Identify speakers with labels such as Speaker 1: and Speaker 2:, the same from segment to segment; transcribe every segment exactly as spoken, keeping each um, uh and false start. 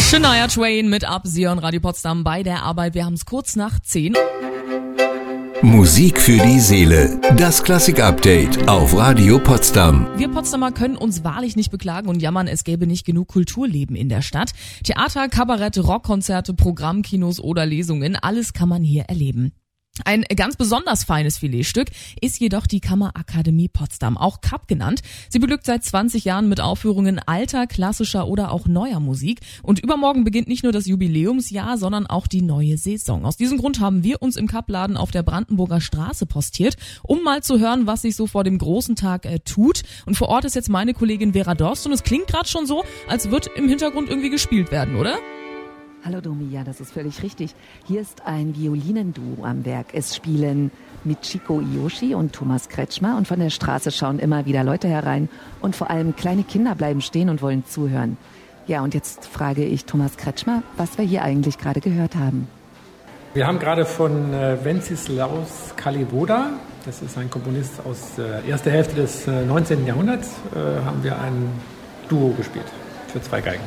Speaker 1: Shania Twain mit Up, Sie hören Radio Potsdam bei der Arbeit. Wir haben es kurz nach zehn.
Speaker 2: Musik für die Seele. Das Klassik-Update auf Radio Potsdam.
Speaker 1: Wir Potsdamer können uns wahrlich nicht beklagen und jammern, es gäbe nicht genug Kulturleben in der Stadt. Theater, Kabarett, Rockkonzerte, Programmkinos oder Lesungen, alles kann man hier erleben. Ein ganz besonders feines Filetstück ist jedoch die Kammerakademie Potsdam, auch K A P genannt. Sie beglückt seit zwanzig Jahren mit Aufführungen alter, klassischer oder auch neuer Musik. Und übermorgen beginnt nicht nur das Jubiläumsjahr, sondern auch die neue Saison. Aus diesem Grund haben wir uns im K A P-Laden auf der Brandenburger Straße postiert, um mal zu hören, was sich so vor dem großen Tag äh, tut. Und vor Ort ist jetzt meine Kollegin Vera Dorst und es klingt gerade schon so, als wird im Hintergrund irgendwie gespielt werden, oder?
Speaker 3: Hallo Domi, ja, das ist völlig richtig. Hier ist ein Violinenduo am Werk. Es spielen Michiko Iyoshi und Thomas Kretschmer und von der Straße schauen immer wieder Leute herein und vor allem kleine Kinder bleiben stehen und wollen zuhören. Ja, und jetzt frage ich Thomas Kretschmer, was wir hier eigentlich gerade gehört haben.
Speaker 4: Wir haben gerade von äh, Wenceslaus Kalivoda, das ist ein Komponist aus der äh, ersten Hälfte des äh, neunzehnten Jahrhunderts, äh, haben wir ein Duo gespielt für zwei Geigen.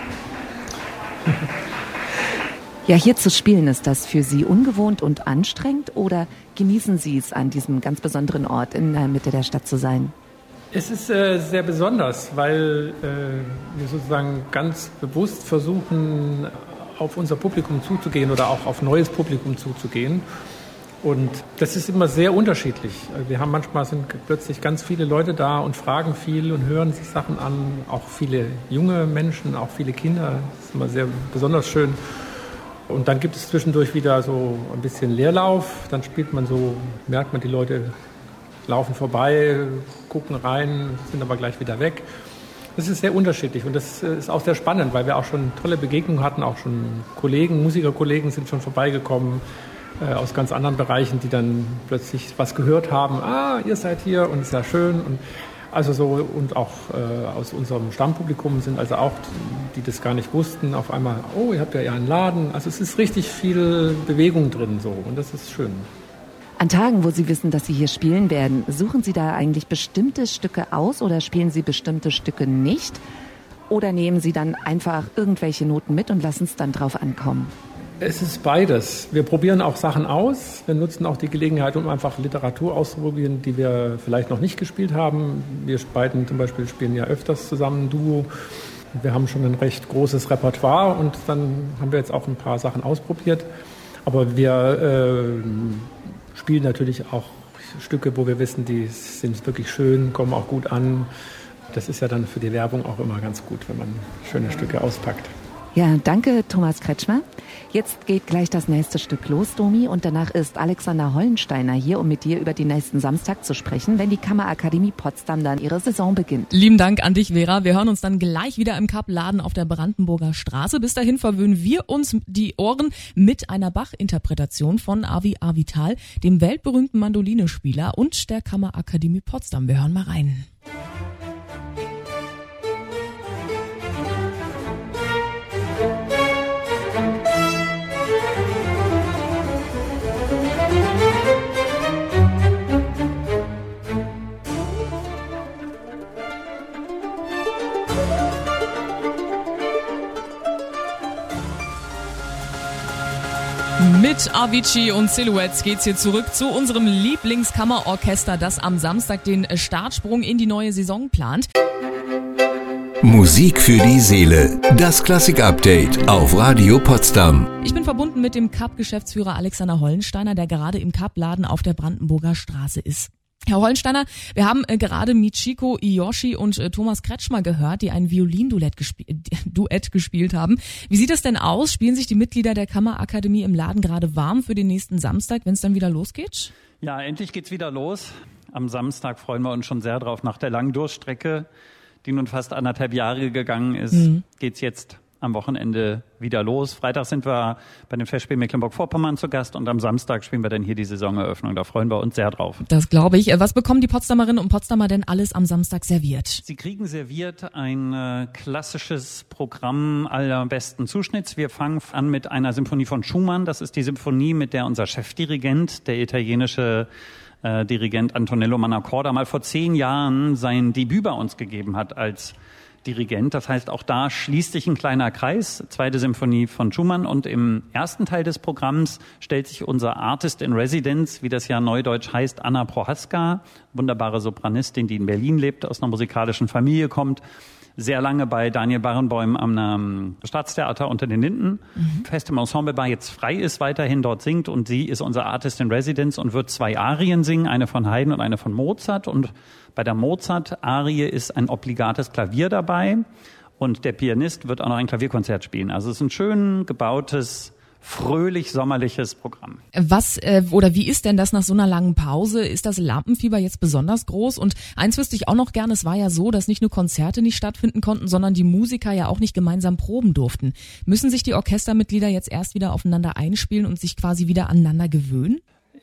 Speaker 3: Ja, hier zu spielen, ist das für Sie ungewohnt und anstrengend oder genießen Sie es, an diesem ganz besonderen Ort in der Mitte der Stadt zu sein?
Speaker 4: Es ist äh, sehr besonders, weil äh, wir sozusagen ganz bewusst versuchen, auf unser Publikum zuzugehen oder auch auf neues Publikum zuzugehen. Und das ist immer sehr unterschiedlich. Wir haben manchmal sind plötzlich ganz viele Leute da und fragen viel und hören sich Sachen an. Auch viele junge Menschen, auch viele Kinder. Das ist immer sehr besonders schön. Und dann gibt es zwischendurch wieder so ein bisschen Leerlauf. Dann spielt man so, merkt man, die Leute laufen vorbei, gucken rein, sind aber gleich wieder weg. Das ist sehr unterschiedlich und das ist auch sehr spannend, weil wir auch schon tolle Begegnungen hatten. Auch schon Kollegen, Musikerkollegen sind schon vorbeigekommen äh, aus ganz anderen Bereichen, die dann plötzlich was gehört haben. Ah, ihr seid hier und ist ja schön. Und Also so, und auch äh, aus unserem Stammpublikum sind also auch, die, die das gar nicht wussten, auf einmal, oh, ihr habt ja ja einen Laden. Also es ist richtig viel Bewegung drin so und das ist schön.
Speaker 3: An Tagen, wo Sie wissen, dass Sie hier spielen werden, suchen Sie da eigentlich bestimmte Stücke aus oder spielen Sie bestimmte Stücke nicht? Oder nehmen Sie dann einfach irgendwelche Noten mit und lassen es dann drauf ankommen?
Speaker 4: Es ist beides. Wir probieren auch Sachen aus. Wir nutzen auch die Gelegenheit, um einfach Literatur auszuprobieren, die wir vielleicht noch nicht gespielt haben. Wir beiden zum Beispiel spielen ja öfters zusammen ein Duo. Wir haben schon ein recht großes Repertoire und dann haben wir jetzt auch ein paar Sachen ausprobiert. Aber wir äh, spielen natürlich auch Stücke, wo wir wissen, die sind wirklich schön, kommen auch gut an. Das ist ja dann für die Werbung auch immer ganz gut, wenn man schöne Stücke auspackt.
Speaker 3: Ja, danke Thomas Kretschmer. Jetzt geht gleich das nächste Stück los, Domi, und danach ist Alexander Hollensteiner hier, um mit dir über den nächsten Samstag zu sprechen, wenn die Kammerakademie Potsdam dann ihre Saison beginnt.
Speaker 1: Lieben Dank an dich, Vera. Wir hören uns dann gleich wieder im K A P-Laden auf der Brandenburger Straße. Bis dahin verwöhnen wir uns die Ohren mit einer Bach-Interpretation von Avi Avital, dem weltberühmten Mandolinespieler und der Kammerakademie Potsdam. Wir hören mal rein. Mit Avicii und Silhouettes geht's hier zurück zu unserem Lieblingskammerorchester, das am Samstag den Startsprung in die neue Saison plant.
Speaker 2: Musik für die Seele. Das Klassik-Update auf Radio Potsdam.
Speaker 1: Ich bin verbunden mit dem K A P-Geschäftsführer Alexander Hollensteiner, der gerade im K A P-Laden auf der Brandenburger Straße ist. Herr Hollensteiner, wir haben äh, gerade Michiko Iyoshi und äh, Thomas Kretschmer gehört, die ein Violinduett gesp- äh, Duett gespielt haben. Wie sieht das denn aus? Spielen sich die Mitglieder der Kammerakademie im Laden gerade warm für den nächsten Samstag, wenn es dann wieder losgeht?
Speaker 5: Ja, endlich geht's wieder los. Am Samstag freuen wir uns schon sehr drauf. Nach der langen Durststrecke, die nun fast anderthalb Jahre gegangen ist, mhm. geht's jetzt am Wochenende wieder los. Freitag sind wir bei den Festspielen Mecklenburg-Vorpommern zu Gast und am Samstag spielen wir dann hier die Saisoneröffnung. Da freuen wir uns sehr drauf.
Speaker 1: Das glaube ich. Was bekommen die Potsdamerinnen und Potsdamer denn alles am Samstag serviert?
Speaker 5: Sie kriegen serviert ein äh, klassisches Programm allerbesten Zuschnitts. Wir fangen an mit einer Symphonie von Schumann. Das ist die Symphonie, mit der unser Chefdirigent, der italienische äh, Dirigent Antonello Mannacorda, mal vor zehn Jahren sein Debüt bei uns gegeben hat als Dirigent. Das heißt, auch da schließt sich ein kleiner Kreis, zweite Symphonie von Schumann. Und im ersten Teil des Programms stellt sich unser Artist in Residence, wie das ja neudeutsch heißt, Anna Prohaska, wunderbare Sopranistin, die in Berlin lebt, aus einer musikalischen Familie kommt, sehr lange bei Daniel Barenboim am ähm, Staatstheater unter den Linden, mhm. fest im Ensemble war, jetzt frei ist, weiterhin dort singt. Und sie ist unser Artist in Residence und wird zwei Arien singen, eine von Haydn und eine von Mozart. Und bei der Mozart-Arie ist ein obligates Klavier dabei und der Pianist wird auch noch ein Klavierkonzert spielen. Also es ist ein schön gebautes, fröhlich sommerliches Programm.
Speaker 1: Was äh, oder wie ist denn das nach so einer langen Pause? Ist das Lampenfieber jetzt besonders groß? Und eins wüsste ich auch noch gerne, es war ja so, dass nicht nur Konzerte nicht stattfinden konnten, sondern die Musiker ja auch nicht gemeinsam proben durften. Müssen sich die Orchestermitglieder jetzt erst wieder aufeinander einspielen und sich quasi wieder aneinander gewöhnen?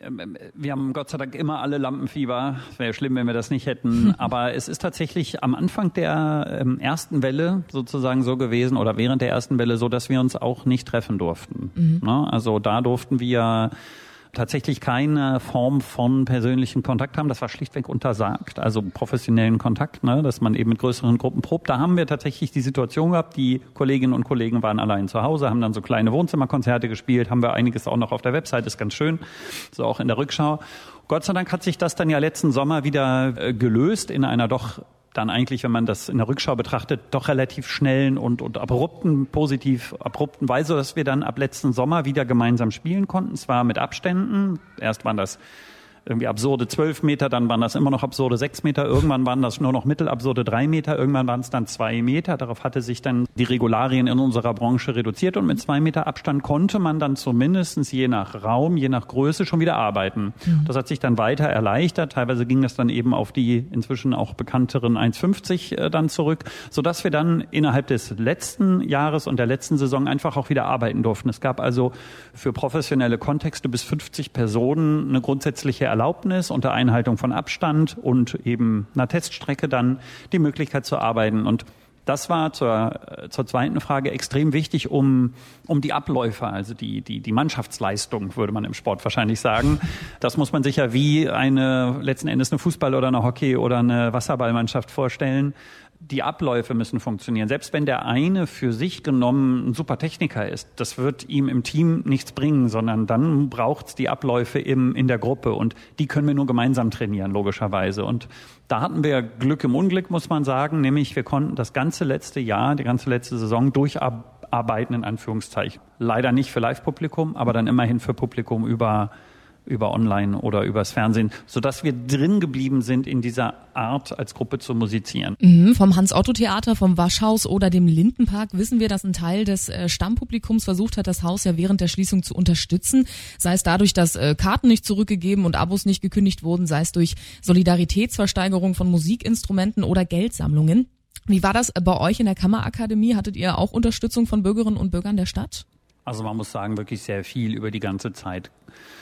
Speaker 5: Wir haben Gott sei Dank immer alle Lampenfieber. Es wäre schlimm, wenn wir das nicht hätten. Aber es ist tatsächlich am Anfang der ähm, ersten Welle sozusagen so gewesen oder während der ersten Welle so, dass wir uns auch nicht treffen durften. Mhm. Ne? Also da durften wir tatsächlich keine Form von persönlichen Kontakt haben. Das war schlichtweg untersagt, also professionellen Kontakt, ne, dass man eben mit größeren Gruppen probt. Da haben wir tatsächlich die Situation gehabt, die Kolleginnen und Kollegen waren allein zu Hause, haben dann so kleine Wohnzimmerkonzerte gespielt, haben wir einiges auch noch auf der Website, ist ganz schön, so auch in der Rückschau. Gott sei Dank hat sich das dann ja letzten Sommer wieder äh, gelöst in einer doch dann eigentlich, wenn man das in der Rückschau betrachtet, doch relativ schnellen und, und abrupten, positiv abrupten Weise, dass wir dann ab letzten Sommer wieder gemeinsam spielen konnten. Zwar mit Abständen. Erst waren das irgendwie absurde zwölf Meter, dann waren das immer noch absurde sechs Meter, irgendwann waren das nur noch mittelabsurde drei Meter, irgendwann waren es dann zwei Meter. Darauf hatte sich dann die Regularien in unserer Branche reduziert und mit zwei Meter Abstand konnte man dann zumindest je nach Raum, je nach Größe schon wieder arbeiten. Mhm. Das hat sich dann weiter erleichtert. Teilweise ging das dann eben auf die inzwischen auch bekannteren eins fünfzig äh, dann zurück, sodass wir dann innerhalb des letzten Jahres und der letzten Saison einfach auch wieder arbeiten durften. Es gab also für professionelle Kontexte bis fünfzig Personen eine grundsätzliche Erlaubnis unter Einhaltung von Abstand und eben einer Teststrecke dann die Möglichkeit zu arbeiten. Und das war zur, zur zweiten Frage extrem wichtig, um, um die Abläufe, also die, die, die Mannschaftsleistung, würde man im Sport wahrscheinlich sagen. Das muss man sich ja wie eine, letzten Endes eine Fußball- oder eine Hockey- oder eine Wasserballmannschaft vorstellen. Die Abläufe müssen funktionieren. Selbst wenn der eine für sich genommen ein super Techniker ist, das wird ihm im Team nichts bringen, sondern dann braucht's die Abläufe im, in der Gruppe und die können wir nur gemeinsam trainieren, logischerweise. Und da hatten wir Glück im Unglück, muss man sagen, nämlich wir konnten das ganze letzte Jahr, die ganze letzte Saison durcharbeiten, in Anführungszeichen. Leider nicht für Live-Publikum, aber dann immerhin für Publikum über über Online oder übers Fernsehen, sodass wir drin geblieben sind in dieser Art, als Gruppe zu musizieren.
Speaker 1: Mhm, vom Hans-Otto-Theater, vom Waschhaus oder dem Lindenpark wissen wir, dass ein Teil des äh, Stammpublikums versucht hat, das Haus ja während der Schließung zu unterstützen. Sei es dadurch, dass äh, Karten nicht zurückgegeben und Abos nicht gekündigt wurden, sei es durch Solidaritätsversteigerung von Musikinstrumenten oder Geldsammlungen. Wie war das bei euch in der Kammerakademie? Hattet ihr auch Unterstützung von Bürgerinnen und Bürgern der Stadt?
Speaker 5: Also man muss sagen, wirklich sehr viel über die ganze Zeit.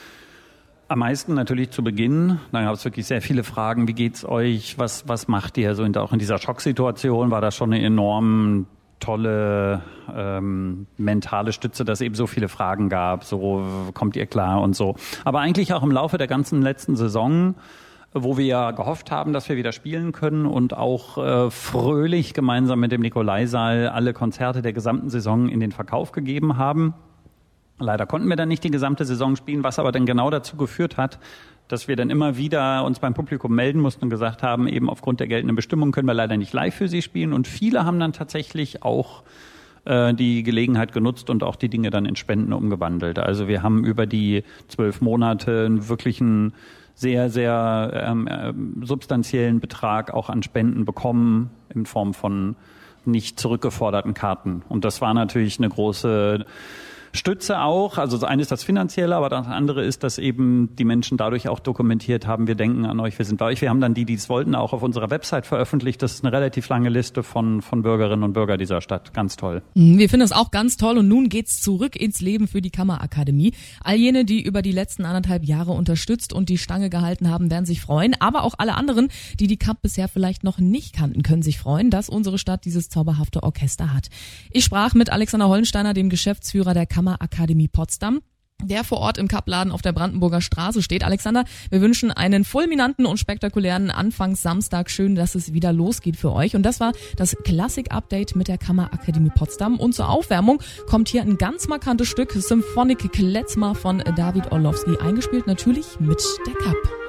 Speaker 5: Am meisten natürlich zu Beginn, dann gab es wirklich sehr viele Fragen, wie geht's euch, was was macht ihr? So in, auch in dieser Schocksituation war das schon eine enorm tolle ähm, mentale Stütze, dass es eben so viele Fragen gab, so kommt ihr klar und so. Aber eigentlich auch im Laufe der ganzen letzten Saison, wo wir ja gehofft haben, dass wir wieder spielen können und auch äh, fröhlich gemeinsam mit dem Nikolaisaal alle Konzerte der gesamten Saison in den Verkauf gegeben haben. Leider konnten wir dann nicht die gesamte Saison spielen, was aber dann genau dazu geführt hat, dass wir dann immer wieder uns beim Publikum melden mussten und gesagt haben, eben aufgrund der geltenden Bestimmungen können wir leider nicht live für sie spielen. Und viele haben dann tatsächlich auch äh, die Gelegenheit genutzt und auch die Dinge dann in Spenden umgewandelt. Also wir haben über die zwölf Monate einen wirklichen sehr, sehr ähm, äh, substanziellen Betrag auch an Spenden bekommen in Form von nicht zurückgeforderten Karten. Und das war natürlich eine große Stütze auch, also das eine ist das Finanzielle, aber das andere ist, dass eben die Menschen dadurch auch dokumentiert haben, wir denken an euch, wir sind bei euch. Wir haben dann die, die es wollten, auch auf unserer Website veröffentlicht. Das ist eine relativ lange Liste von von Bürgerinnen und Bürgern dieser Stadt. Ganz toll.
Speaker 1: Wir finden es auch ganz toll und nun geht's zurück ins Leben für die Kammerakademie. All jene, die über die letzten anderthalb Jahre unterstützt und die Stange gehalten haben, werden sich freuen. Aber auch alle anderen, die die K A P bisher vielleicht noch nicht kannten, können sich freuen, dass unsere Stadt dieses zauberhafte Orchester hat. Ich sprach mit Alexander Hollensteiner, dem Geschäftsführer der Kammerakademie Potsdam. der vor Ort im Kappladen auf der Brandenburger Straße steht. Alexander, wir wünschen einen fulminanten und spektakulären Anfangssamstag. Schön, dass es wieder losgeht für euch. Und das war das Klassik-Update mit der Kammerakademie Potsdam. Und zur Aufwärmung kommt hier ein ganz markantes Stück, Symphonic Klezmer von David Orlowski, eingespielt natürlich mit der Kapp.